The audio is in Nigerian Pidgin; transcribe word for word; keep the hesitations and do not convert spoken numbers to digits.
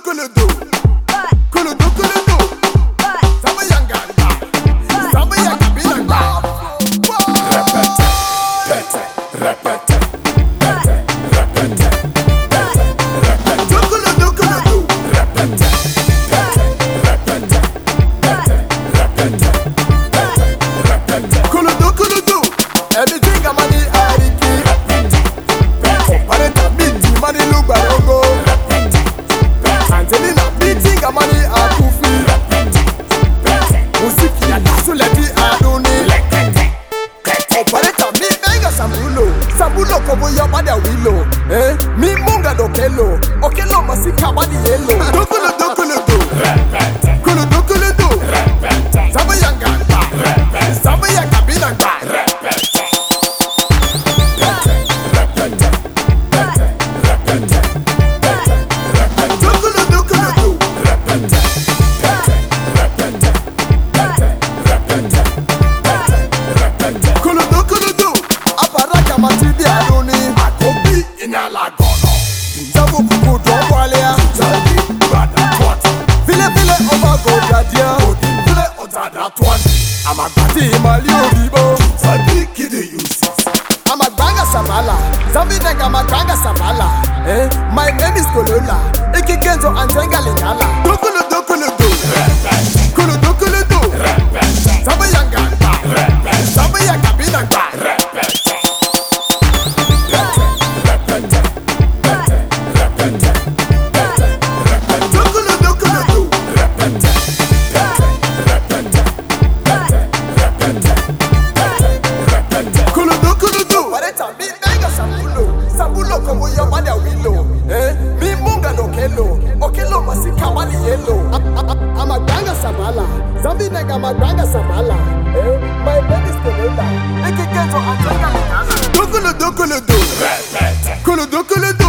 kuludu, kuludu kuludu. Sama yanganga, sama yangabinanga. Repete, pete, repete, pete, repete, pete, repete. Kuludu kuludu, repete, pete, repete, pete, repete, pete, repete. Kuludu kuludu, anything I'm money ariki. Repete, pete, pareta miti money look barongo. Repete, pete, Angelina beating a money akufi. Repete, pete, musiki ya dasu leti aduni. Repete, pete, pareta mi benga sambulo, sambulo kobo yo bada wilo. Eh, mi munga dokelo, okelo masika badi yelo. Dokulu dokulu do. Repete, kuludu kuludu. Repete, sama yanganga. Repete, sama yangabinanga. Repete. I'm a party Malio Bibo. Sabi kidi uses. I'm a banga savala. Zambi nega ma banga savala. Eh, my name is Kolola. Iki kenzo antenga lingala. Dokulu dokulu do. Repete. Kulu dokulu do. Repete. Sabi yanganga. Repete. Sabi yangabinanga. Repete. Repete. Repete. Repete. Repete. Repete. Repete. Dokulu dokulu do. Repete. Sambulo como yo bada wilo, eh? Mi munga no kelo, okelo masika bali yelo. I'm a ganga sabala, zambi nega ma ganga sabala, eh? My name is Kolola, eki kenzo antenga ligana. Dokulu dokulu do, repete. Kulu dokulu do.